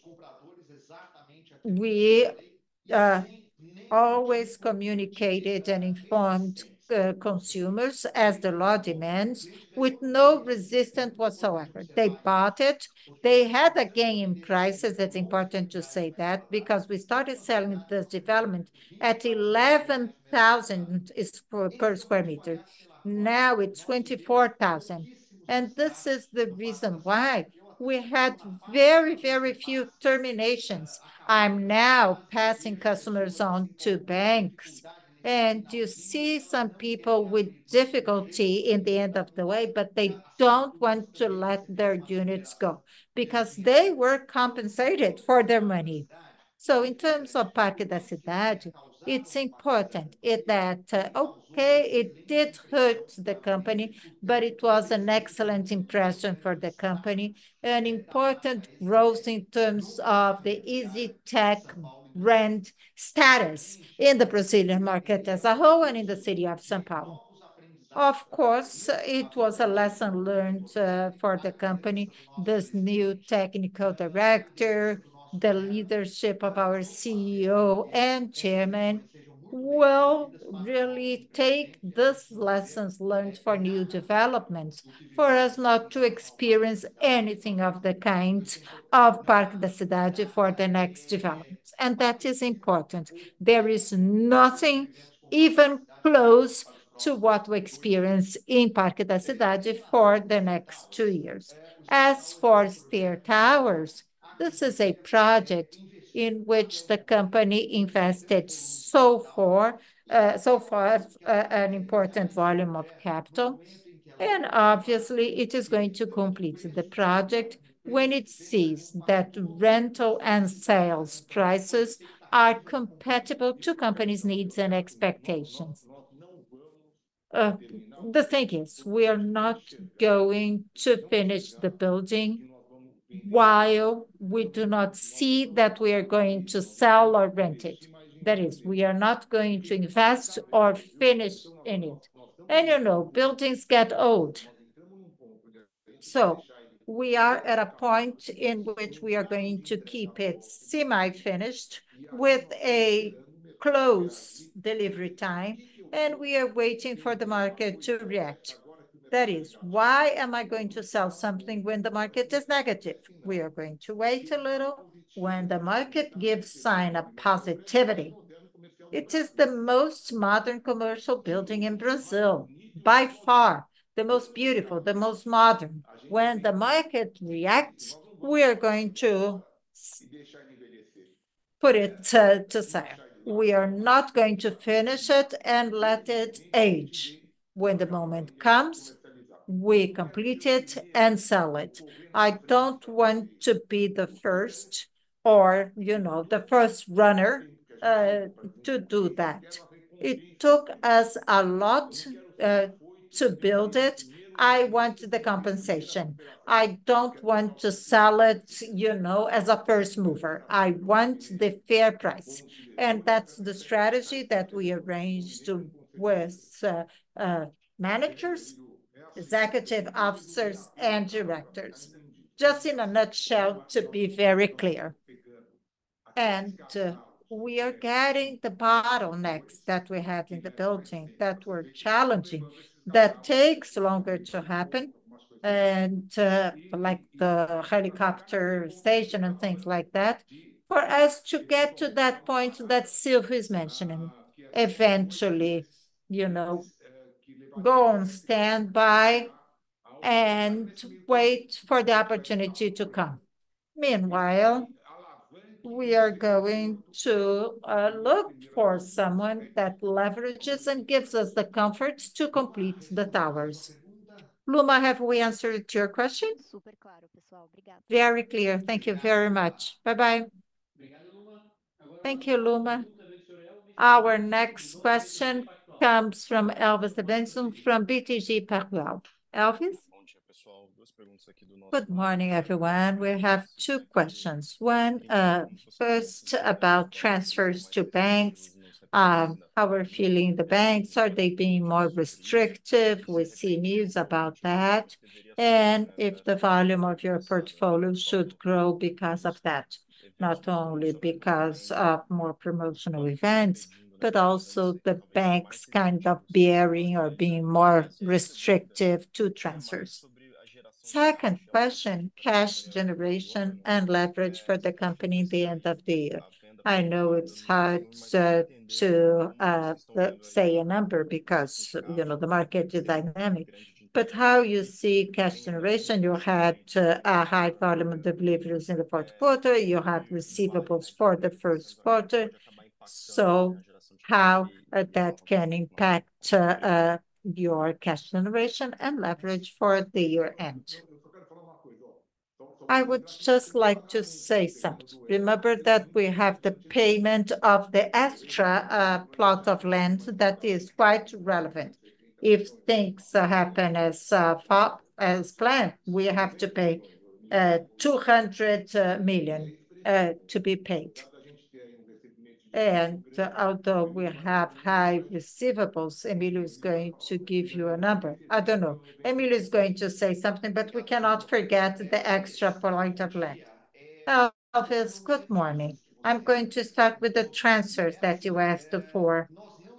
we uh, always communicated and informed consumers as the law demands with no resistance whatsoever. They bought it. They had a gain in prices. It's important to say that because we started selling this development at 11,000 per square meter. Now it's 24,000. And this is the reason why we had very, very few terminations. I'm now passing customers on to banks, and you see some people with difficulty in the end of the way, but they don't want to let their units go because they were compensated for their money. So in terms of Parque da Cidade, it's important that, okay, it did hurt the company, but it was an excellent impression for the company, an important growth in terms of the EasyTech brand status in the Brazilian market as a whole and in the city of São Paulo. Of course, it was a lesson learned for the company, this new technical director, the leadership of our CEO and chairman, will really take these lessons learned for new developments for us not to experience anything of the kind of Parque da Cidade for the next developments. And that is important. There is nothing even close to what we experience in Parque da Cidade for the next 2 years. As for Stair Towers, this is a project in which the company invested so far an important volume of capital. And obviously, it is going to complete the project when it sees that rental and sales prices are compatible to companies' needs and expectations. Uh, the thing is, we are not going to finish the building while we do not see that we are going to sell or rent it. That is, we are not going to invest or finish in it. And buildings get old. So we are at a point in which we are going to keep it semi-finished with a close delivery time, and we are waiting for the market to react. That is, why am I going to sell something when the market is negative? We are going to wait a little. When the market gives sign of positivity, it is the most modern commercial building in Brazil, by far the most beautiful, the most modern. When the market reacts, we are going to put it to sale. We are not going to finish it and let it age. When the moment comes, we complete it and sell it. I don't want to be the first or, the first runner to do that. It took us a lot to build it. I want the compensation. I don't want to sell it, as a first mover. I want the fair price. And that's the strategy that we arranged with managers, executive officers, and directors. Just in a nutshell, to be very clear. And we are getting the bottlenecks that we had in the building that were challenging, that takes longer to happen, and like the helicopter station and things like that, for us to get to that point that Silvio is mentioning. Eventually, you know, go on standby and wait for the opportunity to come. Meanwhile, we are going to look for someone that leverages and gives us the comfort to complete the towers. Luma, have we answered your question? Very clear. Thank you very much. Bye-bye. Thank you, Luma. Our next question comes from Elvis Benson from BTG Pactual. Elvis? Good morning, everyone. We have two questions. One, first about transfers to banks. How we're feeling the banks. Are they being more restrictive? We see news about that. And if the volume of your portfolio should grow because of that, not only because of more promotional events, but also the banks kind of bearing or being more restrictive to transfers. Second question, cash generation and leverage for the company at the end of the year. I know it's hard to say a number because the market is dynamic, but how you see cash generation? You had a high volume of deliveries in the fourth quarter. You have receivables for the first quarter. So how that can impact your cash generation and leverage for the year end? I would just like to say something. Remember that we have the payment of the extra plot of land that is quite relevant. If things happen as planned, we have to pay 200 million to be paid. And although we have high receivables, Emilio is going to give you a number. I don't know. Emilio is going to say something, but we cannot forget the extra point of land. Elvis, good morning. I'm going to start with the transfers that you asked for.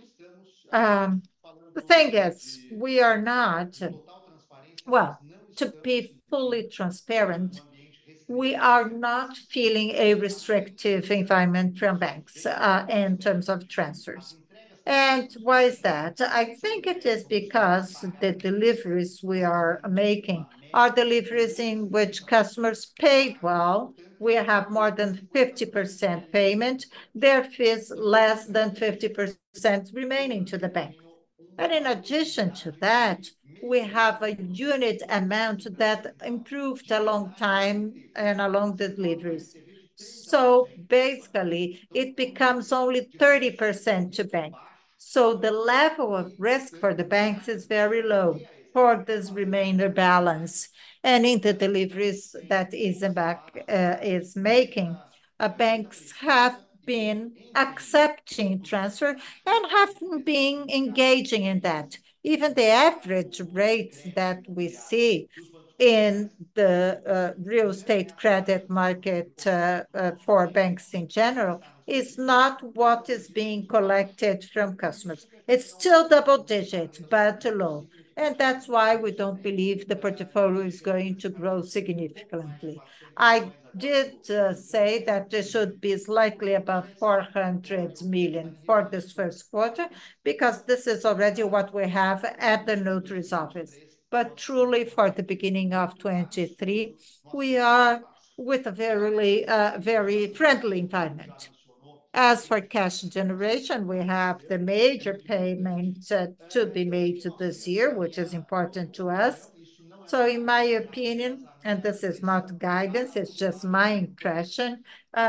The thing is, we are not, well, to be fully transparent, we are not feeling a restrictive environment from banks in terms of transfers. And why is that? I think it is because the deliveries we are making are deliveries in which customers paid well. We have more than 50% payment. Their fees less than 50% remaining to the bank. And in addition to that, we have a unit amount that improved a long time and along the deliveries. So basically, it becomes only 30% to bank. So the level of risk for the banks is very low for this remainder balance. And in the deliveries that Isenbach is making, banks have been accepting transfer and have been engaging in that. Even the average rates that we see in the real estate credit market for banks in general is not what is being collected from customers. It's still double digit, but low. And that's why we don't believe the portfolio is going to grow significantly. I did say that it should be slightly above 400 million for this first quarter, because this is already what we have at the notary's office. But truly, for the beginning of 23, we are with a very friendly environment. As for cash generation, we have the major payment to be made this year, which is important to us. So in my opinion, and this is not guidance, it's just my impression,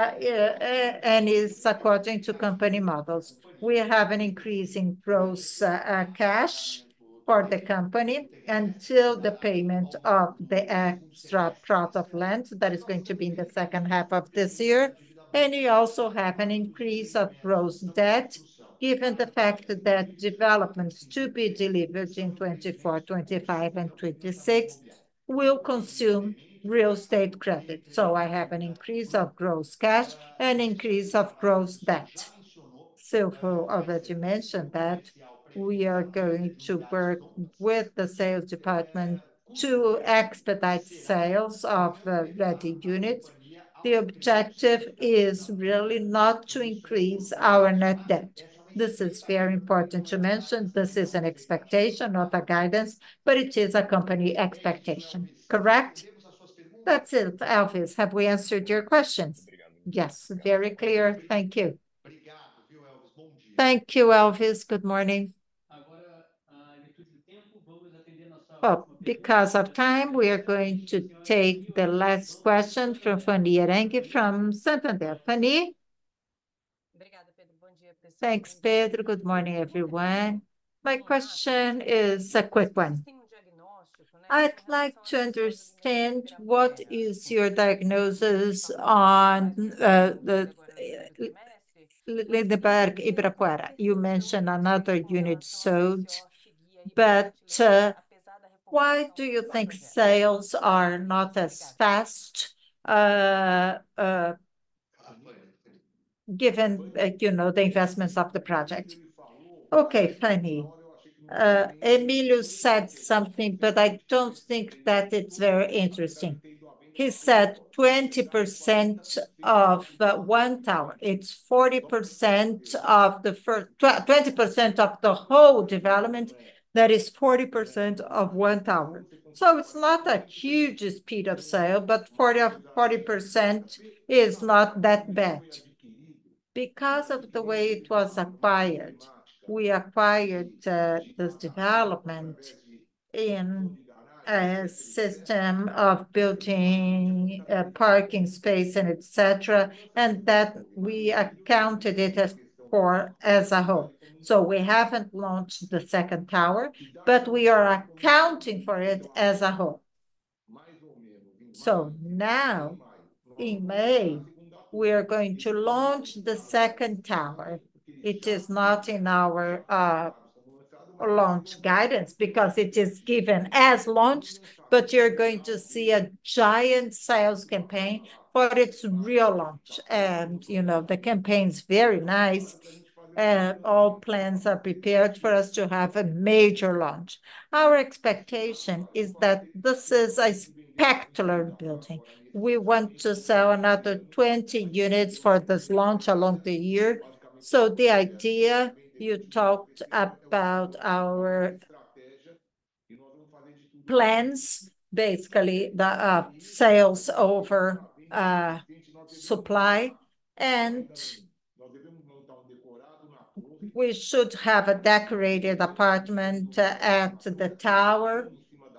and is according to company models. We have an increase in gross cash for the company until the payment of the extra plot of land that is going to be in the second half of this year. And we also have an increase of gross debt, given the fact that developments to be delivered in 24, 25, and 26 will consume real estate credit. So I have an increase of gross cash and increase of gross debt. Silvio already mentioned that we are going to work with the sales department to expedite sales of ready units. The objective is really not to increase our net debt. This is very important to mention. This is an expectation, not a guidance, but it is a company expectation. Correct? That's it, Elvis. Have we answered your questions? Yes, very clear. Thank you. Thank you, Elvis. Good morning. Well, because of time, we are going to take the last question from Fanny Oreng from Santander. Fanny? Thanks, Pedro. Good morning, everyone. My question is a quick one. I'd like to understand what is your diagnosis on the Lindenberg Ibirapuera. You mentioned another unit sold, but why do you think sales are not as fast, given the investments of the project? Okay, Fanny. Emilio said something, but I don't think that it's very interesting. He said 20% of one tower. It's 40% of the first, 20% of the whole development. That is 40% of one tower. So it's not a huge speed of sale, but 40% is not that bad. Because of the way it was acquired, we acquired this development in a system of building parking space and etc., and that we accounted it as a whole. So we haven't launched the second tower, but we are accounting for it as a whole. So now, in May, we are going to launch the second tower. It is not in our launch guidance because it is given as launched, but you're going to see a giant sales campaign for its real launch. And, you know, the campaign's very nice. All plans are prepared for us to have a major launch. Our expectation is that this is a spectacular building. We want to sell another 20 units for this launch along the year. So the idea, you talked about our plans, basically the sales over supply, and we should have a decorated apartment at the tower.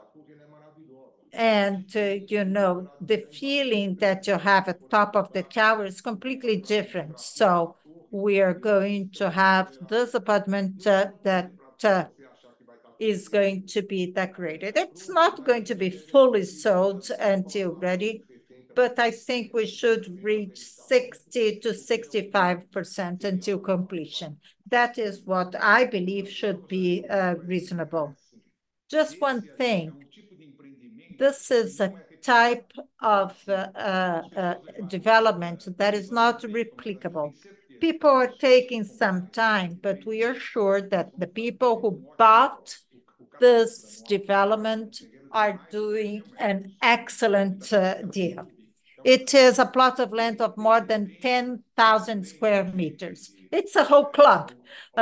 And, you know, the feeling that you have at top of the tower is completely different. So we are going to have this apartment that is going to be decorated. It's not going to be fully sold until ready, but I think we should reach 60 to 65% until completion. That is what I believe should be reasonable. Just one thing, this is a type of development that is not replicable. People are taking some time, but we are sure that the people who bought this development are doing an excellent deal. It is a plot of land of more than 10,000 square meters. It's a whole club.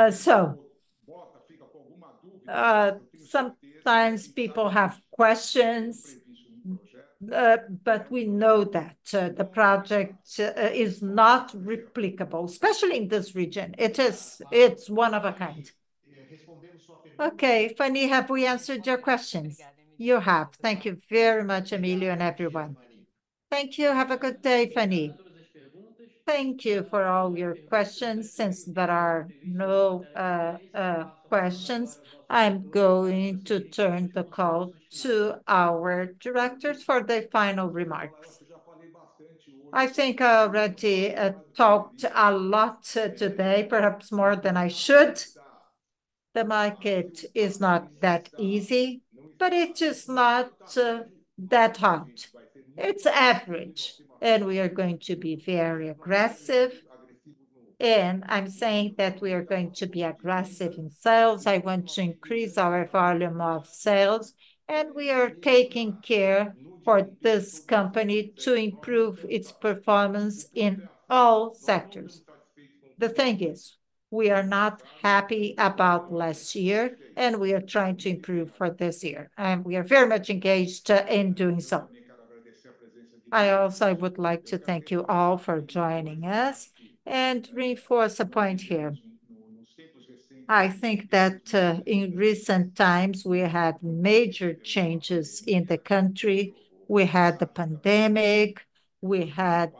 Sometimes people have questions, but we know that the project is not replicable, especially in this region. It's one of a kind. Okay, Fanny, have we answered your questions? You have. Thank you very much, Emilio and everyone. Thank you. Have a good day, Fanny. Thank you for all your questions. Since there are no questions, I'm going to turn the call to our directors for their final remarks. I think I already talked a lot today, perhaps more than I should. The market is not that easy, but it is not that hot. It's average, and we are going to be very aggressive. And I'm saying that we are going to be aggressive in sales. I want to increase our volume of sales, and we are taking care for this company to improve its performance in all sectors. The thing is, we are not happy about last year, and we are trying to improve for this year, and we are very much engaged in doing so. I also would like to thank you all for joining us and reinforce a point here. I think that in recent times we had major changes in the country. We had the pandemic, we had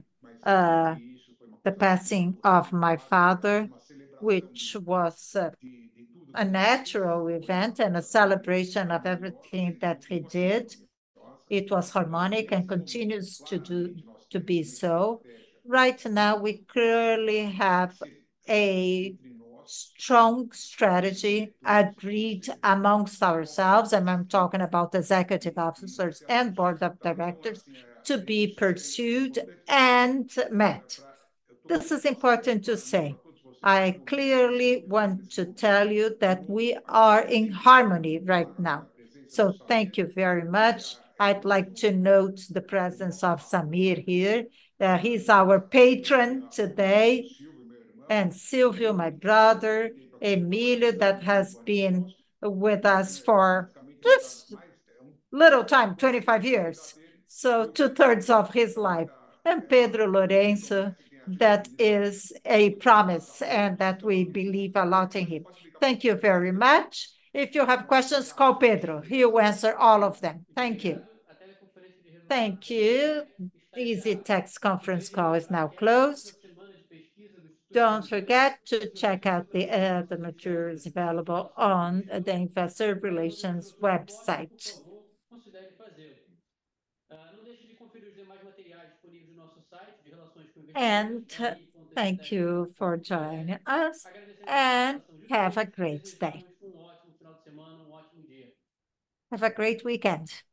the passing of my father, which was a natural event and a celebration of everything that he did. It was harmonic and continues to be so. Right now, we clearly have a strong strategy agreed amongst ourselves, and I'm talking about executive officers and board of directors, to be pursued and met. This is important to say. I clearly want to tell you that we are in harmony right now. So thank you very much. I'd like to note the presence of Samir here. He's our patron today, and Silvio, my brother, Emilio, that has been with us for just little time, 25 years, so two-thirds of his life, and Pedro Lourenço, that is a promise and that we believe a lot in him. Thank you very much. If you have questions, call Pedro. He will answer all of them. Thank you. Thank you. EZTEC conference call is now closed. Don't forget to check out the materials available on the Investor Relations website. And thank you for joining us, and have a great day. Have a great weekend.